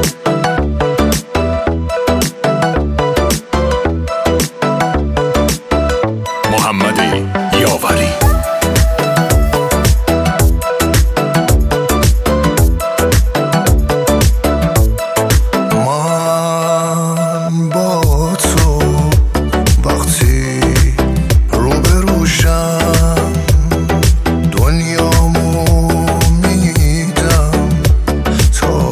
محمد یاوری. من با تو وقتی روبروشم دنیامو میدم تا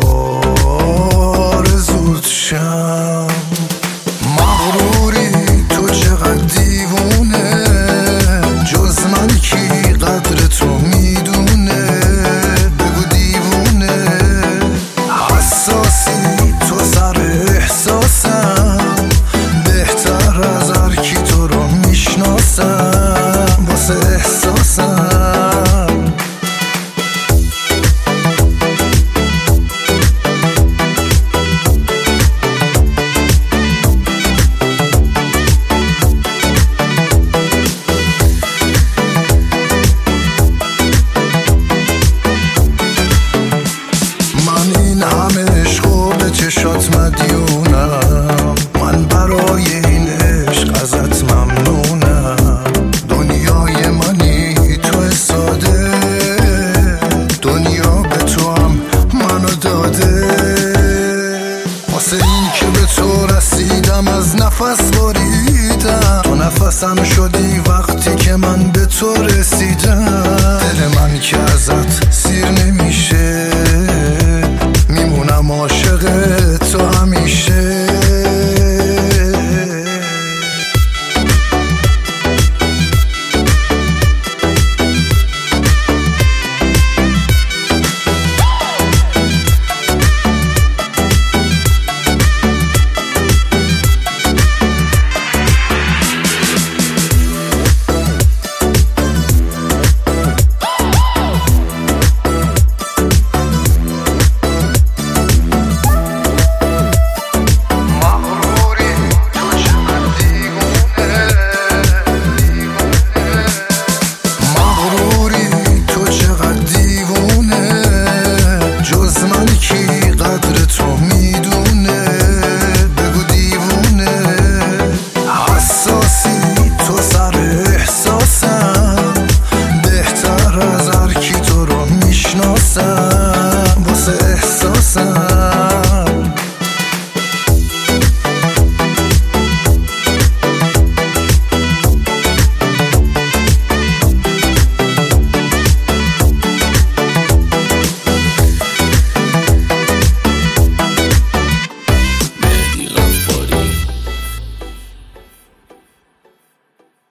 آرزوت شم. مغروری تو چقدر دیوونه، جز من کی قدر تو میدونه؟ بگو دیوونه. حساسی تو سر احساسم، بهتر از هر کی تو رو میشناسم واسه احساسم. این همه عشق و به چشات مدیونم، من برای این عشق ازت ممنونم. دنیای منی تو ساده، دنیا به تو هم منو داده. واسه این که به تو رسیدم از نفس بریدم، تو نفسم شدی